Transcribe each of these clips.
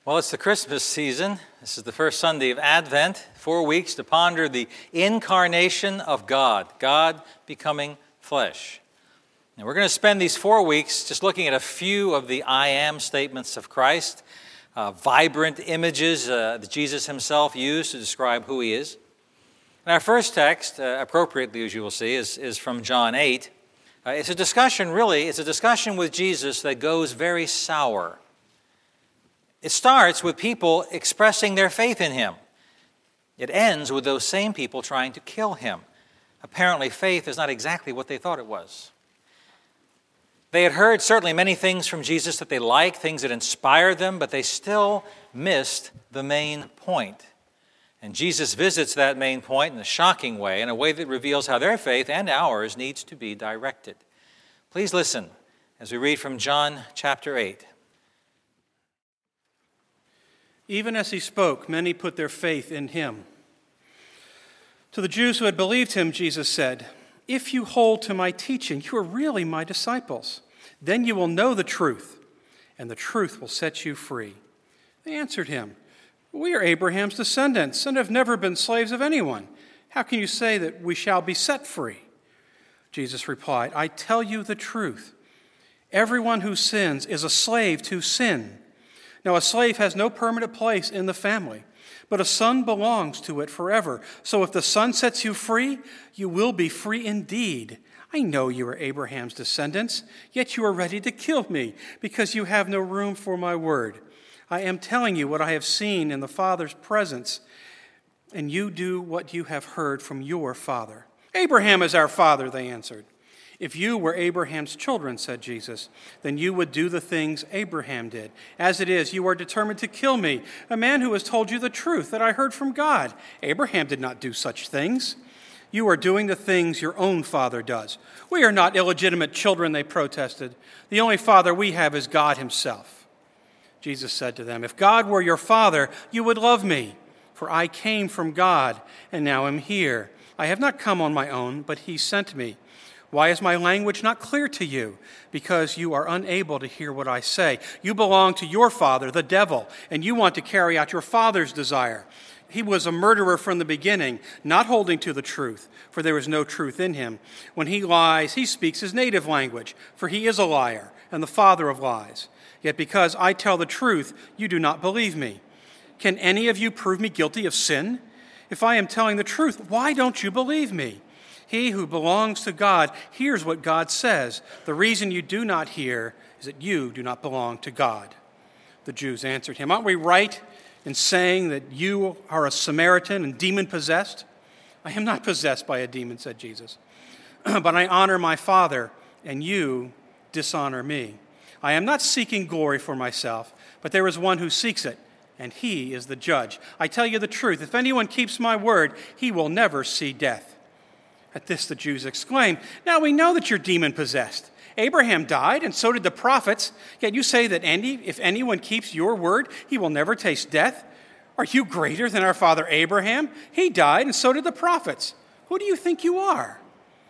Well, it's the Christmas season. This is the first Sunday of Advent, 4 weeks to ponder the incarnation of God, God becoming flesh. And we're going to spend these 4 weeks just looking at a few of the I am statements of Christ, vibrant images that Jesus himself used to describe who he is. And our first text, appropriately as you will see, is from John 8. It's a discussion with Jesus that goes very sour. It starts with people expressing their faith in him. It ends with those same people trying to kill him. Apparently, faith is not exactly what they thought it was. They had heard certainly many things from Jesus that they liked, things that inspired them, but they still missed the main point. And Jesus visits that main point in a shocking way, in a way that reveals how their faith and ours needs to be directed. Please listen as we read from John chapter 8. Even as he spoke, many put their faith in him. To the Jews who had believed him, Jesus said, "If you hold to my teaching, you are really my disciples. Then you will know the truth, and the truth will set you free." They answered him, "We are Abraham's descendants and have never been slaves of anyone. How can you say that we shall be set free?" Jesus replied, "I tell you the truth. Everyone who sins is a slave to sin. Now, a slave has no permanent place in the family, but a son belongs to it forever. So if the Son sets you free, you will be free indeed. I know you are Abraham's descendants, yet you are ready to kill me because you have no room for my word. I am telling you what I have seen in the Father's presence, and you do what you have heard from your father." "Abraham is our father," they answered. "If you were Abraham's children," said Jesus, "then you would do the things Abraham did. As it is, you are determined to kill me, a man who has told you the truth that I heard from God. Abraham did not do such things. You are doing the things your own father does." "We are not illegitimate children," they protested. "The only father we have is God himself." Jesus said to them, "If God were your father, you would love me, for I came from God and now am here. I have not come on my own, but he sent me. Why is my language not clear to you? Because you are unable to hear what I say. You belong to your father, the devil, and you want to carry out your father's desire. He was a murderer from the beginning, not holding to the truth, for there is no truth in him. When he lies, he speaks his native language, for he is a liar and the father of lies. Yet because I tell the truth, you do not believe me. Can any of you prove me guilty of sin? If I am telling the truth, why don't you believe me? He who belongs to God hears what God says. The reason you do not hear is that you do not belong to God." The Jews answered him, "Aren't we right in saying that you are a Samaritan and demon-possessed?" "I am not possessed by a demon," said Jesus, "but I honor my Father, and you dishonor me. I am not seeking glory for myself, but there is one who seeks it, and he is the judge. I tell you the truth, if anyone keeps my word, he will never see death." At this the Jews exclaimed, "Now we know that you're demon-possessed. Abraham died, and so did the prophets. Yet you say that if anyone keeps your word, he will never taste death. Are you greater than our father Abraham? He died, and so did the prophets. Who do you think you are?"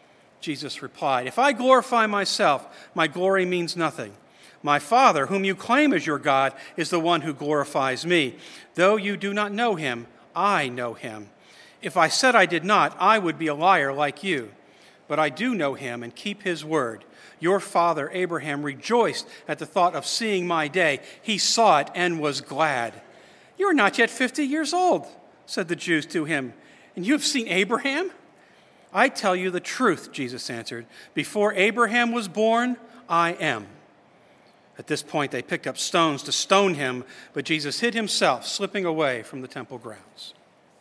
Jesus replied, "If I glorify myself, my glory means nothing. My Father, whom you claim as your God, is the one who glorifies me. Though you do not know him, I know him. If I said I did not, I would be a liar like you. But I do know him and keep his word. Your father Abraham rejoiced at the thought of seeing my day. He saw it and was glad." "You are not yet 50 years old," said the Jews to him, "and you have seen Abraham?" "I tell you the truth," Jesus answered. "Before Abraham was born, I am." At this point, they picked up stones to stone him, but Jesus hid himself, slipping away from the temple grounds.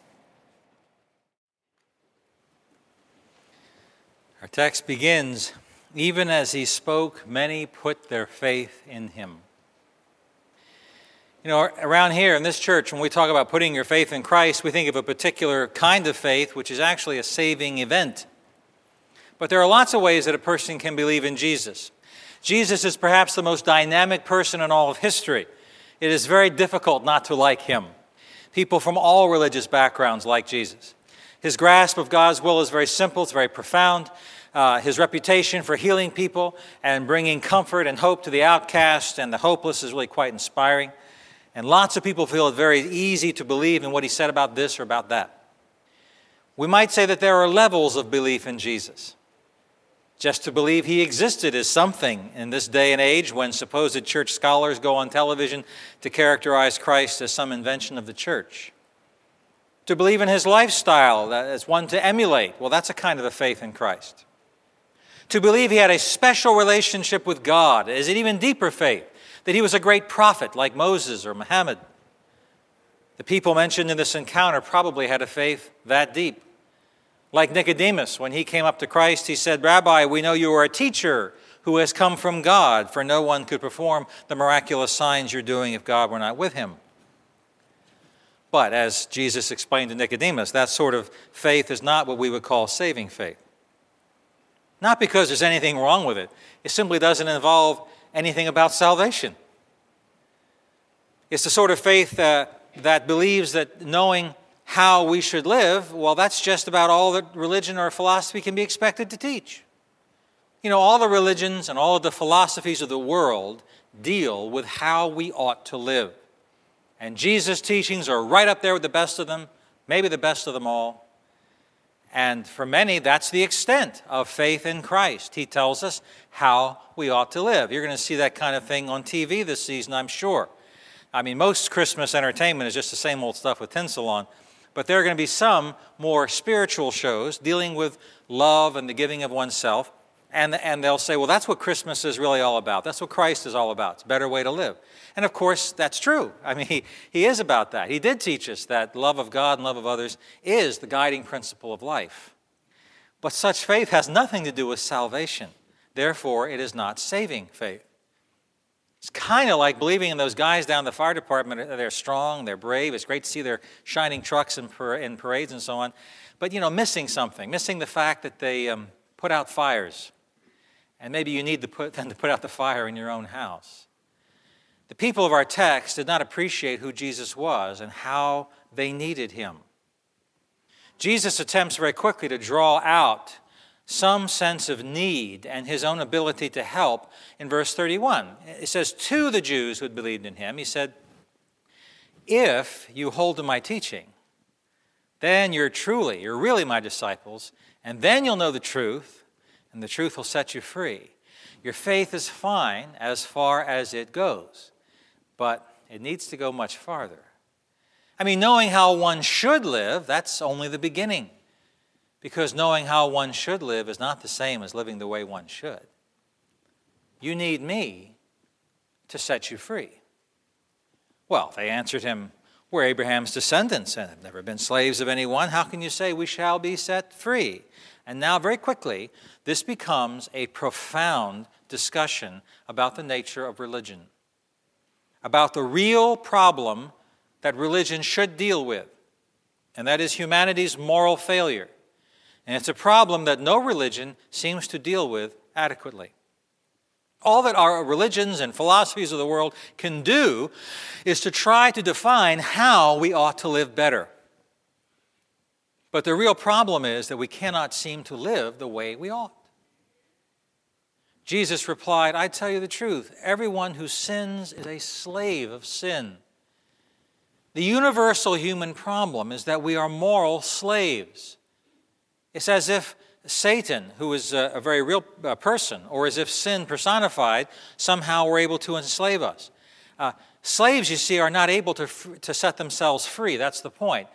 Our text begins, "Even as he spoke, many put their faith in him." You know, around here in this church, when we talk about putting your faith in Christ, we think of a particular kind of faith, which is actually a saving event. But there are lots of ways that a person can believe in Jesus. Jesus is perhaps the most dynamic person in all of history. It is very difficult not to like him. People from all religious backgrounds like Jesus. His grasp of God's will is very simple, it's very profound. His reputation for healing people and bringing comfort and hope to the outcast and the hopeless is really quite inspiring. And lots of people feel it very easy to believe in what he said about this or about that. We might say that there are levels of belief in Jesus. Just to believe he existed is something in this day and age when supposed church scholars go on television to characterize Christ as some invention of the church. To believe in his lifestyle as one to emulate, well, that's a kind of a faith in Christ. To believe he had a special relationship with God is an even deeper faith, that he was a great prophet like Moses or Muhammad. The people mentioned in this encounter probably had a faith that deep. Like Nicodemus, when he came up to Christ, he said, "Rabbi, we know you are a teacher who has come from God, for no one could perform the miraculous signs you're doing if God were not with him." But as Jesus explained to Nicodemus, that sort of faith is not what we would call saving faith. Not because there's anything wrong with it. It simply doesn't involve anything about salvation. It's the sort of faith that believes that knowing how we should live, well, that's just about all that religion or philosophy can be expected to teach. You know, all the religions and all of the philosophies of the world deal with how we ought to live. And Jesus' teachings are right up there with the best of them, maybe the best of them all. And for many, that's the extent of faith in Christ. He tells us how we ought to live. You're going to see that kind of thing on TV this season, I'm sure. I mean, most Christmas entertainment is just the same old stuff with tinsel on. But there are going to be some more spiritual shows dealing with love and the giving of oneself. And they'll say, well, that's what Christmas is really all about. That's what Christ is all about. It's a better way to live. And of course, that's true. I mean, he is about that. He did teach us that love of God and love of others is the guiding principle of life. But such faith has nothing to do with salvation. Therefore, it is not saving faith. It's kind of like believing in those guys down in the fire department. They're strong, they're brave. It's great to see their shining trucks in parades and so on. But, you know, missing something, missing the fact that they put out fires. And maybe you need them to put out the fire in your own house. The people of our text did not appreciate who Jesus was and how they needed him. Jesus attempts very quickly to draw out some sense of need and his own ability to help in verse 31. It says, to the Jews who had believed in him, he said, if you hold to my teaching, then you're really my disciples, and then you'll know the truth, and the truth will set you free. Your faith is fine as far as it goes, but it needs to go much farther. I mean, knowing how one should live, that's only the beginning. Because knowing how one should live is not the same as living the way one should. You need me to set you free. Well, they answered him, we're Abraham's descendants and have never been slaves of anyone. How can you say we shall be set free? And now, very quickly, this becomes a profound discussion about the nature of religion, about the real problem that religion should deal with, and that is humanity's moral failure. And it's a problem that no religion seems to deal with adequately. All that our religions and philosophies of the world can do is to try to define how we ought to live better. But the real problem is that we cannot seem to live the way we ought. Jesus replied, I tell you the truth, everyone who sins is a slave of sin. The universal human problem is that we are moral slaves. It's as if Satan, who is a very real person, or as if sin personified, somehow were able to enslave us. Slaves, you see, are not able to set themselves free. That's the point.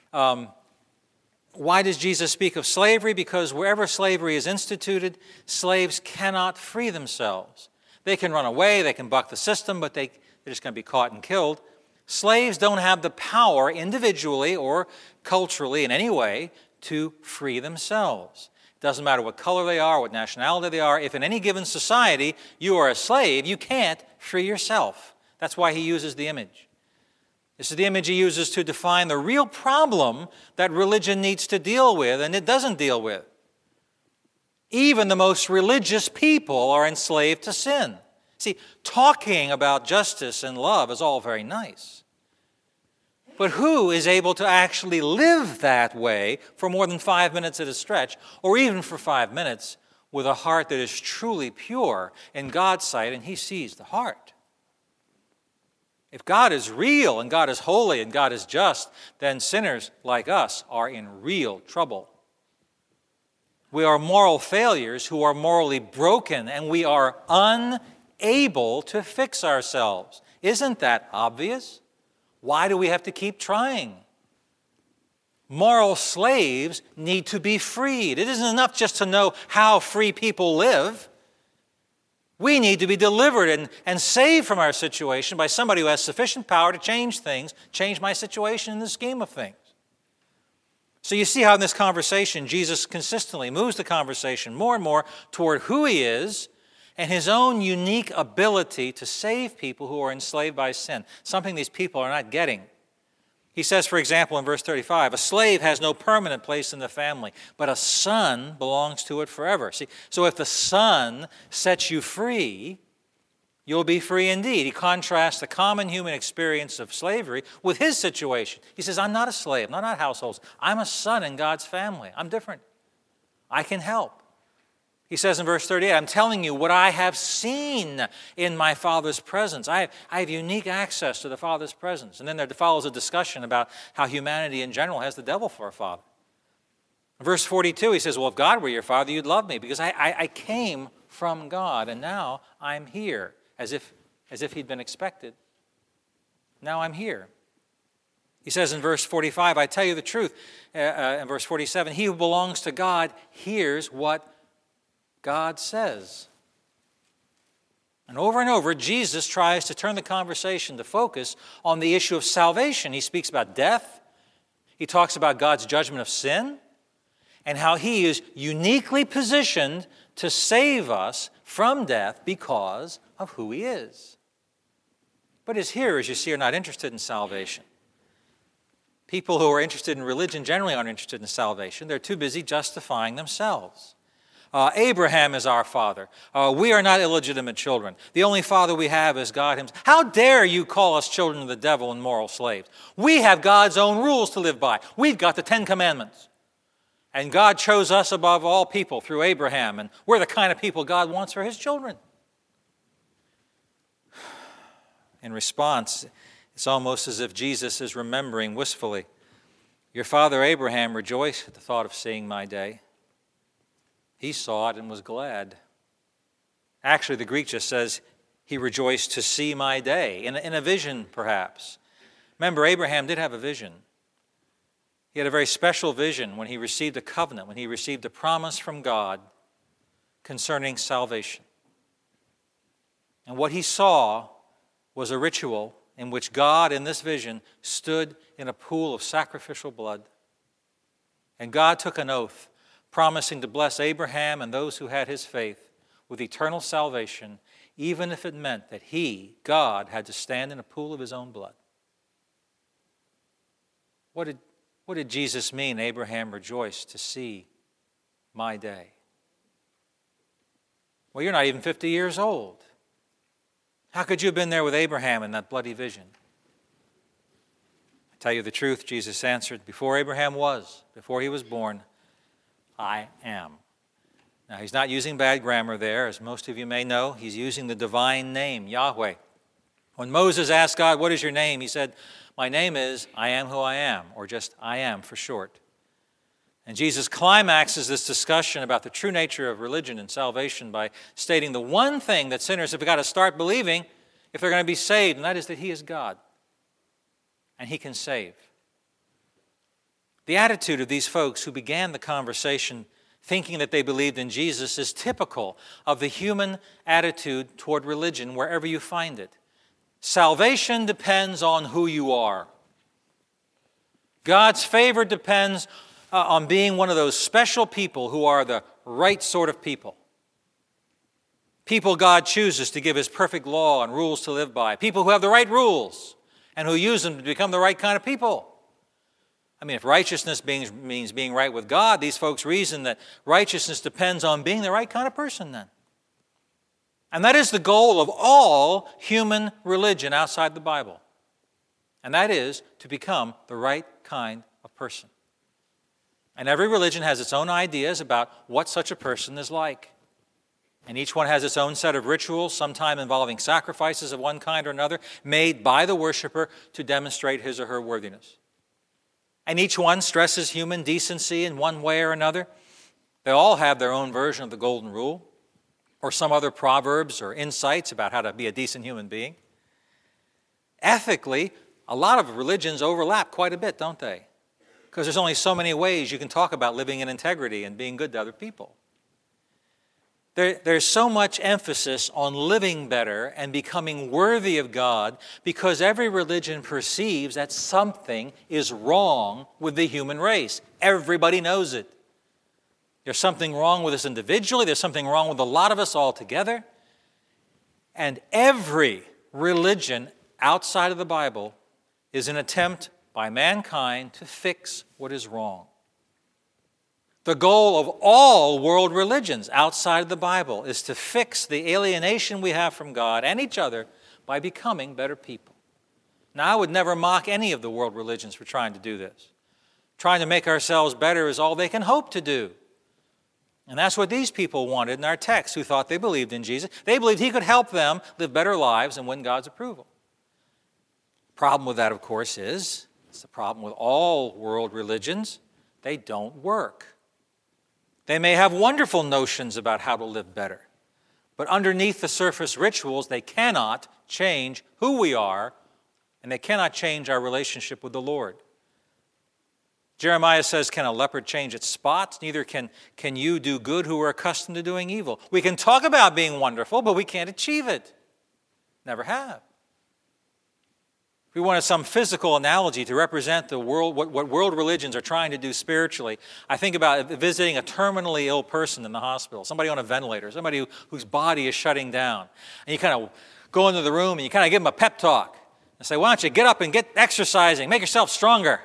Why does Jesus speak of slavery? Because wherever slavery is instituted, slaves cannot free themselves. They can run away, they can buck the system, but they're just going to be caught and killed. Slaves don't have the power individually or culturally in any way to free themselves. It doesn't matter what color they are, what nationality they are. If in any given society you are a slave, you can't free yourself. That's why he uses the image. This is the image he uses to define the real problem that religion needs to deal with, and it doesn't deal with. Even the most religious people are enslaved to sin. See, talking about justice and love is all very nice. But who is able to actually live that way for more than 5 minutes at a stretch, or even for 5 minutes, with a heart that is truly pure in God's sight, and he sees the heart? If God is real and God is holy and God is just, then sinners like us are in real trouble. We are moral failures who are morally broken, and we are unable to fix ourselves. Isn't that obvious? Why do we have to keep trying? Moral slaves need to be freed. It isn't enough just to know how free people live. We need to be delivered and saved from our situation by somebody who has sufficient power to change things, change my situation in the scheme of things. So you see how in this conversation, Jesus consistently moves the conversation more and more toward who he is and his own unique ability to save people who are enslaved by sin, something these people are not getting. He says, for example, in verse 35, a slave has no permanent place in the family, but a son belongs to it forever. See, so if the son sets you free, you'll be free indeed. He contrasts the common human experience of slavery with his situation. He says, I'm not a slave, I'm not households. I'm a son in God's family. I'm different. I can help. He says in verse 38, I'm telling you what I have seen in my Father's presence. I have unique access to the Father's presence. And then there follows a discussion about how humanity in general has the devil for a father. In verse 42, he says, well, if God were your father, you'd love me because I came from God, and now I'm here, as if he'd been expected. Now I'm here. He says in verse 45, I tell you the truth. In verse 47, he who belongs to God hears what God says. And over, Jesus tries to turn the conversation to focus on the issue of salvation. He speaks about death. He talks about God's judgment of sin and how he is uniquely positioned to save us from death because of who he is. But his hearers, you see, are not interested in salvation. People who are interested in religion generally aren't interested in salvation. They're too busy justifying themselves. Abraham is our father. We are not illegitimate children. The only father we have is God himself. How dare you call us children of the devil and moral slaves? We have God's own rules to live by. We've got the 10 Commandments. And God chose us above all people through Abraham, and we're the kind of people God wants for his children. In response, it's almost as if Jesus is remembering wistfully, your father Abraham rejoiced at the thought of seeing my day. He saw it and was glad. Actually, the Greek just says he rejoiced to see my day, in a vision perhaps. Remember, Abraham did have a vision. He had a very special vision when he received a covenant, when he received a promise from God concerning salvation. And what he saw was a ritual in which God, in this vision, stood in a pool of sacrificial blood. And God took an oath, promising to bless Abraham and those who had his faith with eternal salvation, even if it meant that he, God, had to stand in a pool of his own blood. What did Jesus mean, Abraham rejoiced to see my day? Well, you're not even 50 years old. How could you have been there with Abraham in that bloody vision? I tell you the truth, Jesus answered, before Abraham was, before he was born, I am. Now, he's not using bad grammar there. As most of you may know, he's using the divine name, Yahweh. When Moses asked God, what is your name? He said, my name is I am who I am, or just I am for short. And Jesus climaxes this discussion about the true nature of religion and salvation by stating the one thing that sinners have got to start believing if they're going to be saved, and that is that he is God, and he can save. The attitude of these folks who began the conversation thinking that they believed in Jesus is typical of the human attitude toward religion wherever you find it. Salvation depends on who you are. God's favor depends on being one of those special people who are the right sort of people. People God chooses to give his perfect law and rules to live by. People who have the right rules and who use them to become the right kind of people. I mean, if righteousness means being right with God, these folks reason that righteousness depends on being the right kind of person then. And that is the goal of all human religion outside the Bible. And that is to become the right kind of person. And every religion has its own ideas about what such a person is like. And each one has its own set of rituals, sometime involving sacrifices of one kind or another, made by the worshiper to demonstrate his or her worthiness. And each one stresses human decency in one way or another. They all have their own version of the Golden Rule, or some other proverbs or insights about how to be a decent human being. Ethically, a lot of religions overlap quite a bit, don't they? Because there's only so many ways you can talk about living in integrity and being good to other people. There's so much emphasis on living better and becoming worthy of God because every religion perceives that something is wrong with the human race. Everybody knows it. There's something wrong with us individually. There's something wrong with a lot of us all together. And every religion outside of the Bible is an attempt by mankind to fix what is wrong. The goal of all world religions outside of the Bible is to fix the alienation we have from God and each other by becoming better people. Now, I would never mock any of the world religions for trying to do this. Trying to make ourselves better is all they can hope to do. And that's what these people wanted in our text who thought they believed in Jesus. They believed he could help them live better lives and win God's approval. Problem with that, of course, is, it's the problem with all world religions, they don't work. They may have wonderful notions about how to live better, but underneath the surface rituals, they cannot change who we are, and they cannot change our relationship with the Lord. Jeremiah says, can a leopard change its spots? Neither can you do good who are accustomed to doing evil. We can talk about being wonderful, but we can't achieve it. Never have. If we wanted some physical analogy to represent the world, what world religions are trying to do spiritually, I think about visiting a terminally ill person in the hospital, somebody on a ventilator, somebody whose body is shutting down. And you kind of go into the room and you kind of give them a pep talk and say, why don't you get up and get exercising, make yourself stronger.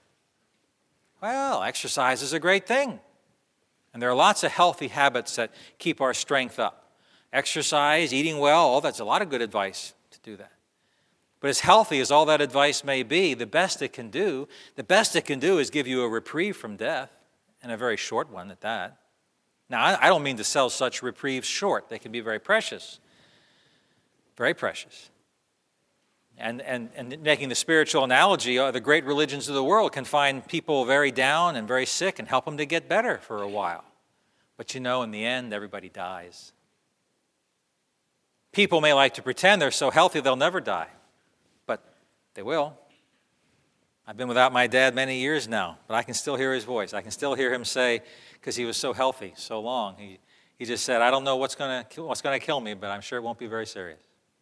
Well, exercise is a great thing. And there are lots of healthy habits that keep our strength up. Exercise, eating well, all that's a lot of good advice to do that. But as healthy as all that advice may be, the best it can do is give you a reprieve from death, and a very short one at that. Now, I don't mean to sell such reprieves short. They can be very precious. Very precious. And making the spiritual analogy, the great religions of the world can find people very down and very sick and help them to get better for a while. But in the end, everybody dies. People may like to pretend they're so healthy they'll never die. They will. I've been without my dad many years now, but I can still hear his voice. I can still hear him say, because he was so healthy so long, he just said, I don't know what's going to kill me, but I'm sure it won't be very serious.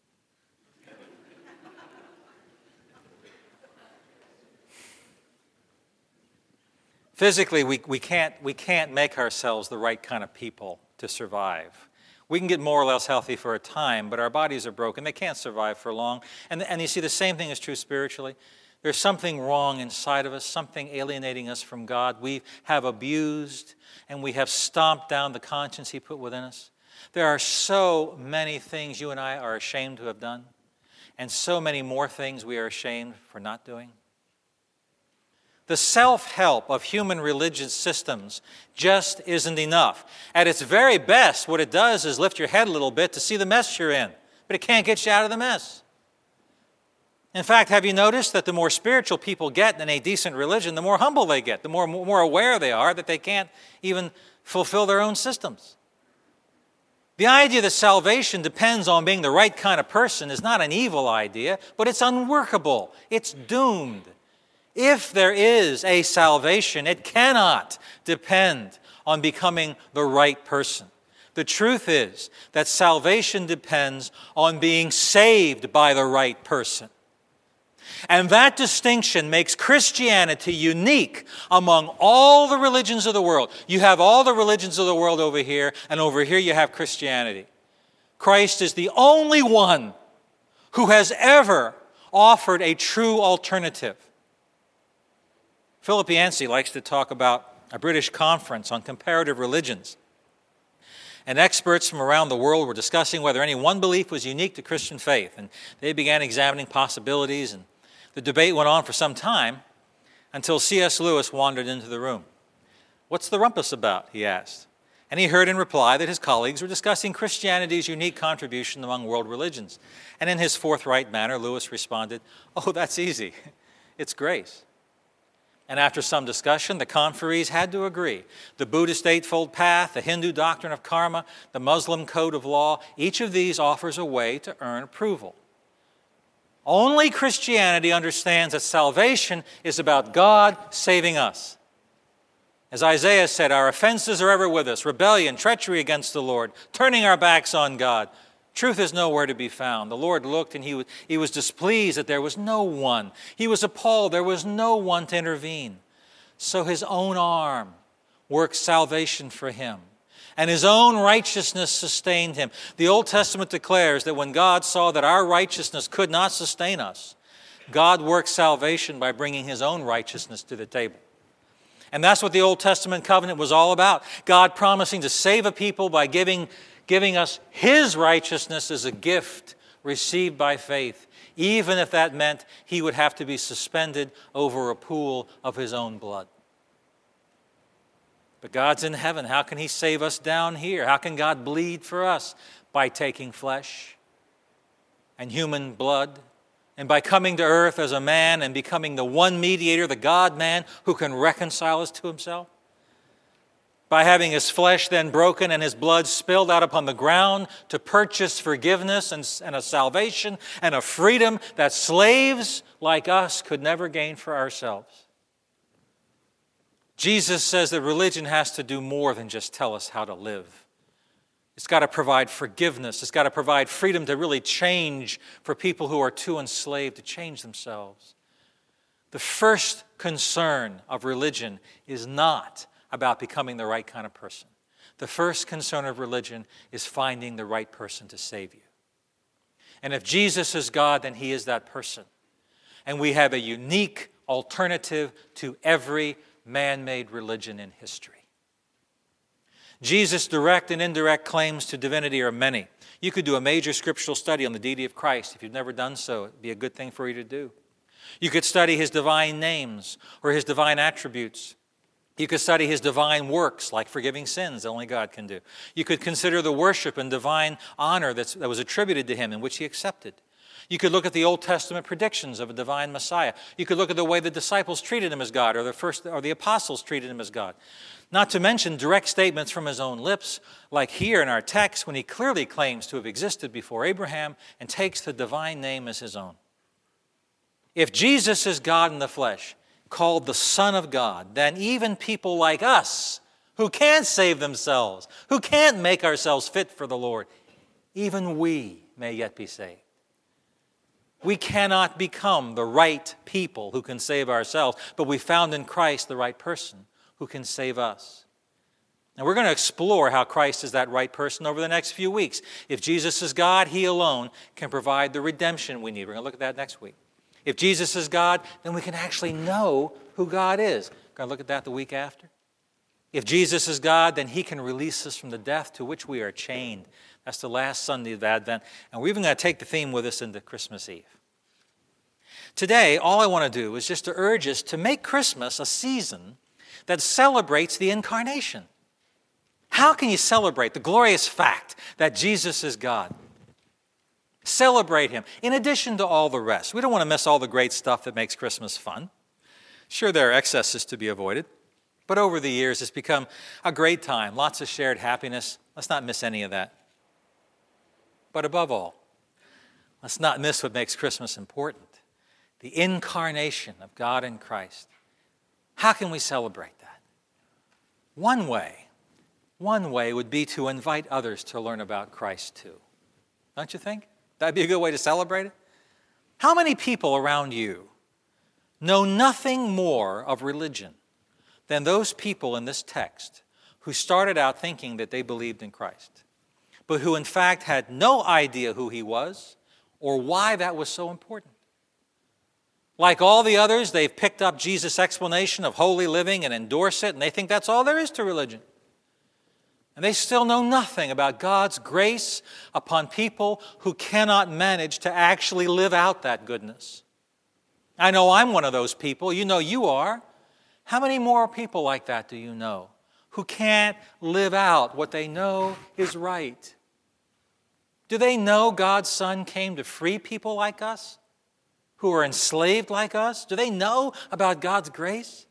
Physically, we can't make ourselves the right kind of people to survive. We can get more or less healthy for a time, but our bodies are broken. They can't survive for long. And you see, the same thing is true spiritually. There's something wrong inside of us, something alienating us from God. We have abused and we have stomped down the conscience he put within us. There are so many things you and I are ashamed to have done, and so many more things we are ashamed for not doing. The self-help of human religious systems just isn't enough. At its very best, what it does is lift your head a little bit to see the mess you're in, but it can't get you out of the mess. In fact, have you noticed that the more spiritual people get in a decent religion, the more humble they get, the more aware they are that they can't even fulfill their own systems? The idea that salvation depends on being the right kind of person is not an evil idea, but it's unworkable. It's doomed. If there is a salvation, it cannot depend on becoming the right person. The truth is that salvation depends on being saved by the right person. And that distinction makes Christianity unique among all the religions of the world. You have all the religions of the world over here, and over here you have Christianity. Christ is the only one who has ever offered a true alternative. Philip Yancey likes to talk about a British conference on comparative religions. And experts from around the world were discussing whether any one belief was unique to Christian faith. And they began examining possibilities, and the debate went on for some time until C.S. Lewis wandered into the room. "What's the rumpus about?" he asked. And he heard in reply that his colleagues were discussing Christianity's unique contribution among world religions. And in his forthright manner, Lewis responded, "Oh, that's easy. It's grace." And after some discussion, the conferees had to agree. The Buddhist Eightfold Path, the Hindu doctrine of karma, the Muslim code of law, each of these offers a way to earn approval. Only Christianity understands that salvation is about God saving us. As Isaiah said, our offenses are ever with us, rebellion, treachery against the Lord, turning our backs on God. Truth is nowhere to be found. The Lord looked and he was displeased that there was no one. He was appalled. There was no one to intervene. So his own arm worked salvation for him, and his own righteousness sustained him. The Old Testament declares that when God saw that our righteousness could not sustain us, God worked salvation by bringing his own righteousness to the table. And that's what the Old Testament covenant was all about. God promising to save a people by giving us his righteousness as a gift received by faith, even if that meant he would have to be suspended over a pool of his own blood. But God's in heaven. How can he save us down here? How can God bleed for us? By taking flesh and human blood, and by coming to earth as a man and becoming the one mediator, the God-man, who can reconcile us to himself. By having his flesh then broken and his blood spilled out upon the ground to purchase forgiveness and a salvation and a freedom that slaves like us could never gain for ourselves. Jesus says that religion has to do more than just tell us how to live. It's got to provide forgiveness. It's got to provide freedom to really change for people who are too enslaved to change themselves. The first concern of religion is not about becoming the right kind of person. The first concern of religion is finding the right person to save you. And if Jesus is God, then he is that person. And we have a unique alternative to every man-made religion in history. Jesus' direct and indirect claims to divinity are many. You could do a major scriptural study on the deity of Christ. If you've never done so, it'd be a good thing for you to do. You could study his divine names or his divine attributes. You could study his divine works, like forgiving sins that only God can do. You could consider the worship and divine honor that was attributed to him and which he accepted. You could look at the Old Testament predictions of a divine Messiah. You could look at the way the disciples treated him as God, or the apostles treated him as God. Not to mention direct statements from his own lips, like here in our text when he clearly claims to have existed before Abraham and takes the divine name as his own. If Jesus is God in the flesh, called the Son of God, then even people like us who can't save themselves, who can't make ourselves fit for the Lord, even we may yet be saved. We cannot become the right people who can save ourselves, but we found in Christ the right person who can save us. And we're going to explore how Christ is that right person over the next few weeks. If Jesus is God, he alone can provide the redemption we need. We're going to look at that next week. If Jesus is God, then we can actually know who God is. We're going to look at that the week after. If Jesus is God, then he can release us from the death to which we are chained. That's the last Sunday of Advent. And we're even going to take the theme with us into Christmas Eve. Today, all I want to do is just to urge us to make Christmas a season that celebrates the incarnation. How can you celebrate the glorious fact that Jesus is God? Celebrate him in addition to all the rest. We don't want to miss all the great stuff that makes Christmas fun. Sure, there are excesses to be avoided, but over the years it's become a great time, lots of shared happiness. Let's not miss any of that. But above all, let's not miss what makes Christmas important, the incarnation of God in Christ. How can we celebrate that? One way would be to invite others to learn about Christ too. Don't you think? That'd be a good way to celebrate it. How many people around you know nothing more of religion than those people in this text who started out thinking that they believed in Christ, but who in fact had no idea who he was or why that was so important? Like all the others, they've picked up Jesus' explanation of holy living and endorse it, and they think that's all there is to religion. And they still know nothing about God's grace upon people who cannot manage to actually live out that goodness. I know I'm one of those people. You know you are. How many more people like that do you know who can't live out what they know is right? Do they know God's Son came to free people like us, who are enslaved like us? Do they know about God's grace?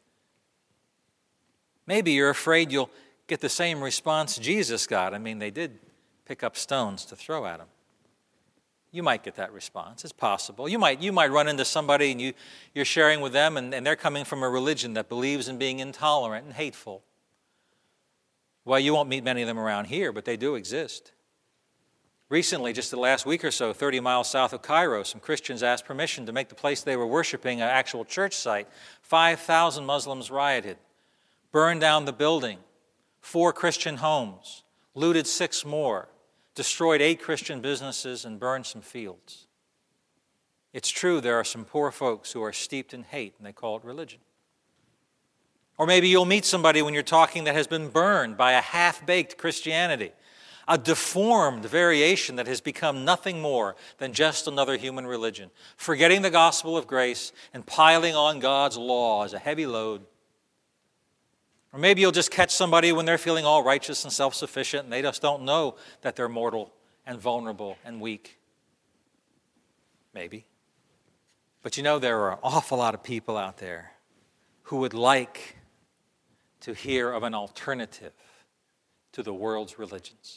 Maybe you're afraid you'll get the same response Jesus got. I mean, they did pick up stones to throw at him. You might get that response. It's possible. You might run into somebody and you're sharing with them and they're coming from a religion that believes in being intolerant and hateful. Well, you won't meet many of them around here, but they do exist. Recently, just the last week or so, 30 miles south of Cairo, some Christians asked permission to make the place they were worshiping an actual church site. 5,000 Muslims rioted, burned down the building, 4 Christian homes, looted 6 more, destroyed 8 Christian businesses, and burned some fields. It's true there are some poor folks who are steeped in hate, and they call it religion. Or maybe you'll meet somebody when you're talking that has been burned by a half-baked Christianity, a deformed variation that has become nothing more than just another human religion, forgetting the gospel of grace and piling on God's law as a heavy load. Or maybe you'll just catch somebody when they're feeling all righteous and self-sufficient and they just don't know that they're mortal and vulnerable and weak. Maybe. But you know, there are an awful lot of people out there who would like to hear of an alternative to the world's religions.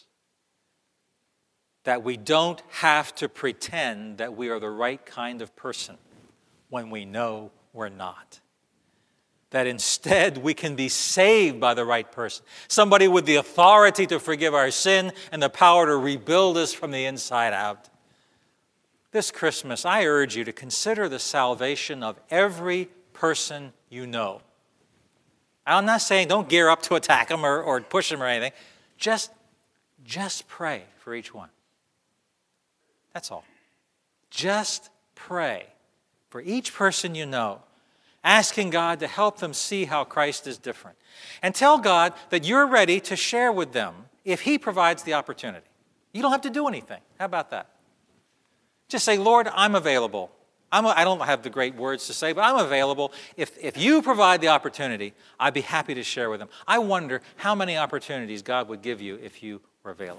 That we don't have to pretend that we are the right kind of person when we know we're not. That instead we can be saved by the right person. Somebody with the authority to forgive our sin and the power to rebuild us from the inside out. This Christmas, I urge you to consider the salvation of every person you know. I'm not saying don't gear up to attack them or push them or anything. Just pray for each one. That's all. Just pray for each person you know, asking God to help them see how Christ is different. And tell God that you're ready to share with them if He provides the opportunity. You don't have to do anything. How about that? Just say, Lord, I'm available. I don't have the great words to say, but I'm available. If you provide the opportunity, I'd be happy to share with them. I wonder how many opportunities God would give you if you were available.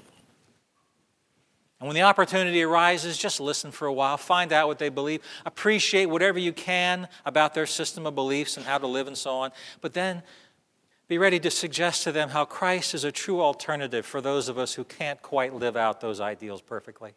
And when the opportunity arises, just listen for a while, find out what they believe, appreciate whatever you can about their system of beliefs and how to live and so on, but then be ready to suggest to them how Christ is a true alternative for those of us who can't quite live out those ideals perfectly.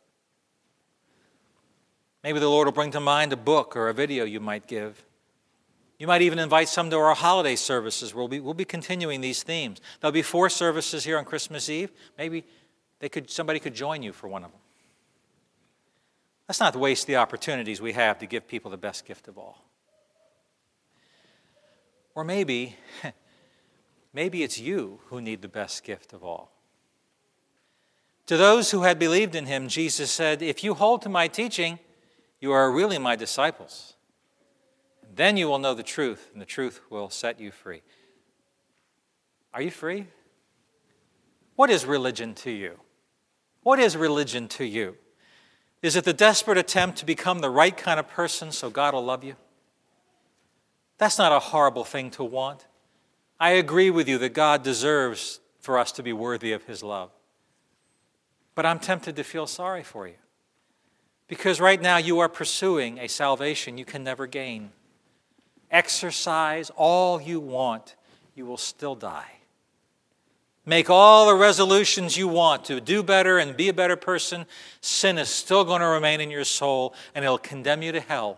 Maybe the Lord will bring to mind a book or a video you might give. You might even invite some to our holiday services. We'll be continuing these themes. There'll be 4 services here on Christmas Eve. Maybe somebody could join you for one of them. Let's not waste the opportunities we have to give people the best gift of all. Or maybe it's you who need the best gift of all. To those who had believed in Him, Jesus said, if you hold to my teaching, you are really my disciples. Then you will know the truth, and the truth will set you free. Are you free? What is religion to you? What is religion to you? Is it the desperate attempt to become the right kind of person so God will love you? That's not a horrible thing to want. I agree with you that God deserves for us to be worthy of His love. But I'm tempted to feel sorry for you. Because right now you are pursuing a salvation you can never gain. Exercise all you want, you will still die. Make all the resolutions you want to do better and be a better person, sin is still going to remain in your soul and it'll condemn you to hell.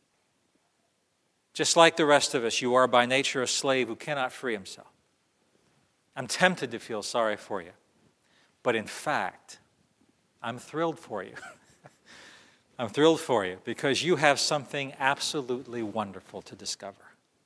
Just like the rest of us, you are by nature a slave who cannot free himself. I'm tempted to feel sorry for you, but in fact, I'm thrilled for you. I'm thrilled for you because you have something absolutely wonderful to discover.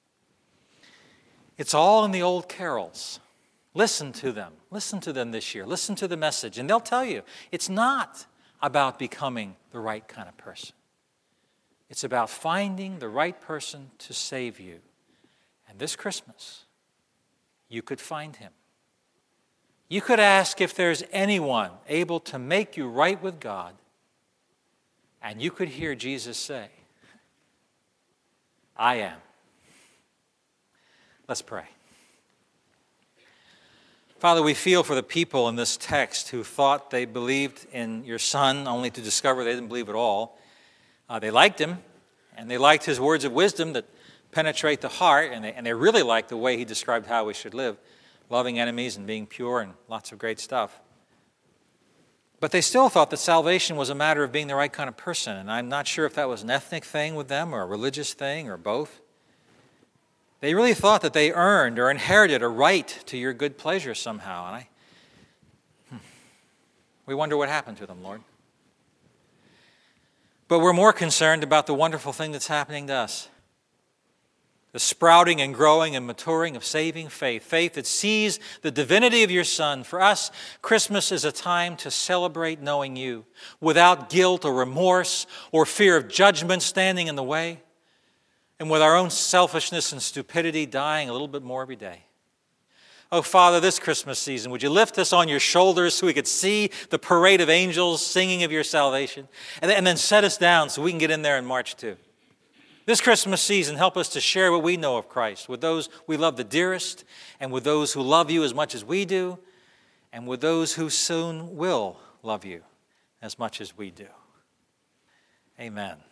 It's all in the old carols. Listen to them. Listen to them this year. Listen to the message, and they'll tell you it's not about becoming the right kind of person. It's about finding the right person to save you. And this Christmas, you could find him. You could ask if there's anyone able to make you right with God, and you could hear Jesus say, I am. Let's pray. Father, we feel for the people in this text who thought they believed in your Son only to discover they didn't believe at all. They liked him, and they liked his words of wisdom that penetrate the heart, and they really liked the way he described how we should live, loving enemies and being pure and lots of great stuff. But they still thought that salvation was a matter of being the right kind of person, and I'm not sure if that was an ethnic thing with them or a religious thing or both. They really thought that they earned or inherited a right to your good pleasure somehow, and we wonder what happened to them, Lord. But we're more concerned about the wonderful thing that's happening to us. The sprouting and growing and maturing of saving faith, faith that sees the divinity of your Son. For us, Christmas is a time to celebrate knowing you without guilt or remorse or fear of judgment standing in the way, and with our own selfishness and stupidity dying a little bit more every day. Oh, Father, this Christmas season, would you lift us on your shoulders so we could see the parade of angels singing of your salvation, and then set us down so we can get in there and march too. This Christmas season, help us to share what we know of Christ with those we love the dearest, and with those who love you as much as we do, and with those who soon will love you as much as we do. Amen.